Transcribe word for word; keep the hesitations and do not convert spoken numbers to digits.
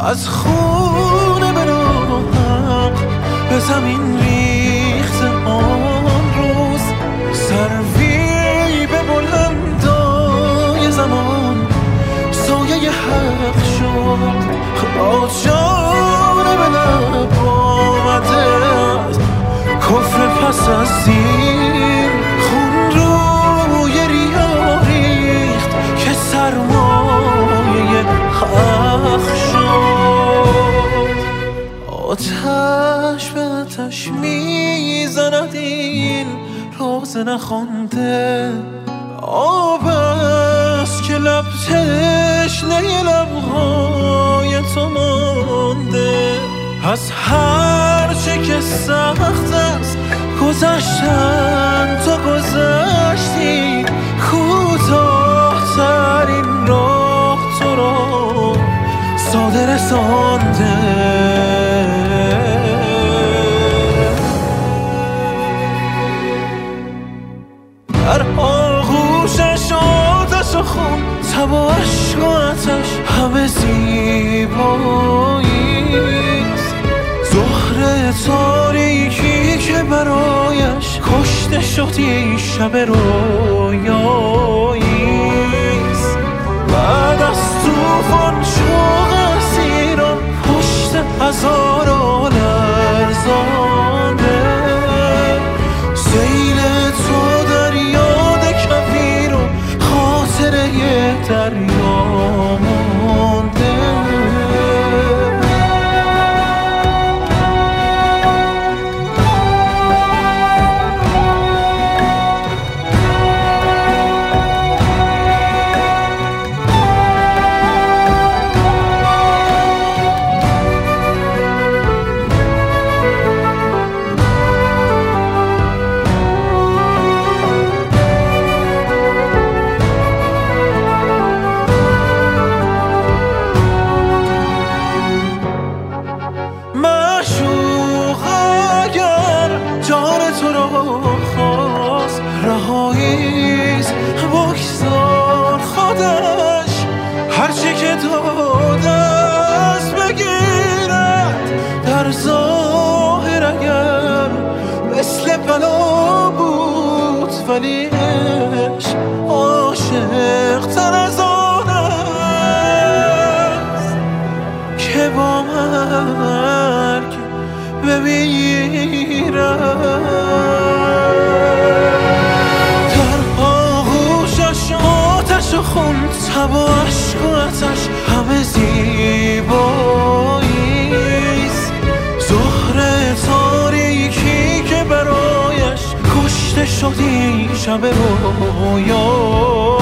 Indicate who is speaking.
Speaker 1: از خونه براهم به زمین ریخت آن روز، سروی به بلندای زمان سایه حق شد. با جان به لب آمده کفر پس از این خون روی ریا ریخت که سرمایه حق شد. آتش به آتش میزند این روز نخوانده، آب است که لب تشنه لبهای تو مانده. از هر چه که سخت است گذشتن تو گذشتی، کوتاه‌ترین راه تو را ساده رسانده. در آغوشش آتش و خون، تب و عشق و آتش همه زیباییست. زهره تاریکی که برایش کشته شدی شب رویاییست. بعد از طوفان شوق اسیران پشت هزاران لرزانده، سیل تو در یاد کویر و خاطره دریا مانده. معشوق اگر جان تو را خواست رهاییست، بگذار خودش هرچی که داده است بگیرد. در ظاهر اگر مثل بلا بود ولی عشق عاشق تر از آن است که با مرگ بمیرد. در آغوشش آتش و خون، تب و عشق و آتش همه زیباییست. زهره تاریکی که برایش کشته شدی شب رویا